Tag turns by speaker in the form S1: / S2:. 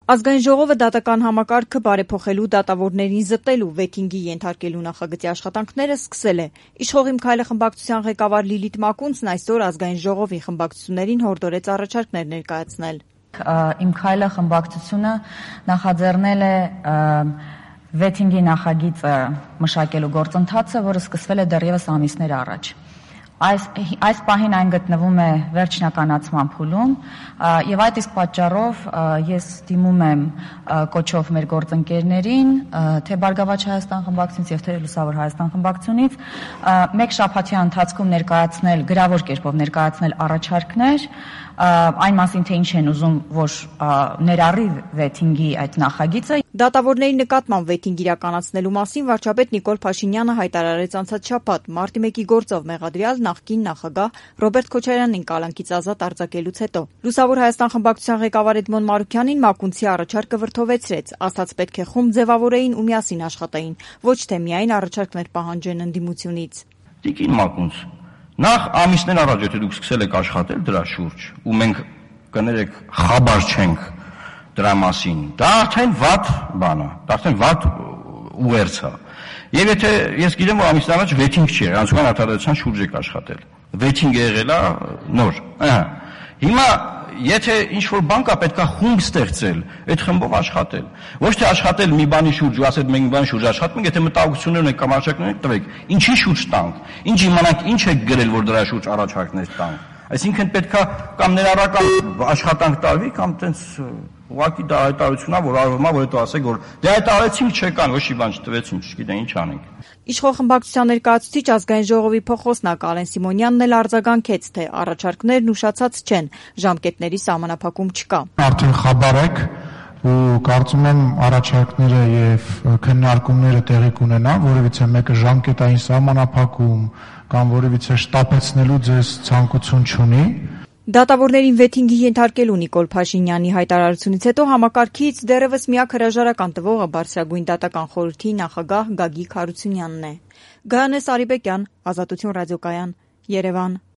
S1: Ազգային ժողովը դատական համակարգը բարեփոխելու, դատավորներին զտելու, վեթինգի ենթարկելու նախագծի աշխատանքները սկսել է։ Իշխող Իմ քայլը խմբակցության ղեկավար Լիլիթ Մակունցն այսօր Ազգային ժողովի խմբակցություններին հորդորեց առաջարկներ ներկայացնել։
S2: Իմ քայլը խմբակցությունը նախաձեռնել է վեթինգի նախագիծը մշակելու գործընթացը, որը սկսվել է դեռևս ամիսներ առաջ։ Այս պահին այն գտնվում է վերջնականացման փուլում եւ այդ իսկ պատճառով ես դիմում եմ կոչով մեր գործընկերներին, թե Բարգավաճ Հայաստան խմբակցությունից եւ թե Լուսավոր Հայաստան խմբակցությունից մեկ շաբաթյա ընթացքում ներկայացնել գրավոր կերպով ներկայացնել առաջարկներ այն մասին, թե ինչ են ուզում, որ ներառի վեթինգի այդ նախագիծը։
S1: Դատավորների նկատմամբ վեթինգ իրականացնելու մասին վարչապետ Նիկոլ Փաշինյանը հայտարարեց անցած շաբաթ մարտի 1-ի գործով մեղադրյալ նախկին նախագահ Ռոբերտ Քոչարյանին կալանքից ազատ արձակելուց հետո։ Լուսավոր Հայաստան խմբակցության ղեկավար Էդմոն Մարուքյանին Մակունցի առաջարկը վրդովեցրեց, ասաց պետք է խումբ ձևավորեին ու միասին աշխատեին, ոչ թե միայն առաջարկներ պահանջեն ընդդիմությունից։
S3: Տիկին Մակունց, նախ ամիսներ առաջ եթե դուք սկսել եք աշխատել դրա շուրջ ու մենք կներեք խաբար չենք դրա մասին, դա արդեն վատ բան է, դա արդեն վատ ուղերձ է։ Եվ եթե ես գիտեմ, որ ամիսներ առաջ վեթինգ չի եղել, անցական արտադրության շուրջ եք աշխատել։ Վեթինգ եղել է նոր։ Հիմա եթե ինչ-որ բան կա, պետք է խումբ ստեղծել, այդ խմբով աշխատել։ Ոչ թե աշխատել մի բանի շուրջ ու ասել մենք մի բանի շուրջ աշխատում ենք, եթե մտահոգություններ ունենք կամ առաջարկներ ունենք, տվեք։ Ինչի շուրջ տանք։ Ինչ իմանանք, ինչ եք գրել, որ դրա շուրջ առաջարկներ տանք։ Այսինքն պետք է կամ ներառական աշխատանք տարվի, կամ տենց ուղղակի դա հայտարարություն է, որ արվում է, որ հետո ասեք, որ դե հայտարարեցինք չեկան, ոչ մի բան չտվեցին, չգիտեն ինչ անենք։
S1: Իշխող խմբակցության ներկայացուցիչ Ազգային ժողովի փոխոսնակ Ալեն Սիմոնյանն էլ արձագանքեց, թե առաջարկներն ուշացած չեն, ժամկետների սահմանափակում չկա։
S4: Արդեն խաբար եք ու կարծում եմ առաջարկները եւ քննարկումները տեղի կունենան, որովհետեւ մեկը ժամկետային սահմանափակում կամ որևիցե շտապեցնելու ձեզ ցանկություն չունի։
S1: Դատավորներին վեթինգի ենթարկելու Նիկոլ Փաշինյանի հայտարարությունից հետո համակարգից դեռևս միակ հրաժարական տվողը Բարձրագույն դատական խորհրդի նախագահ Գագիկ Հարությունյանն է։ Գայանե Սարիբեկյան, Ազատություն ռադիոկայան, Երևան։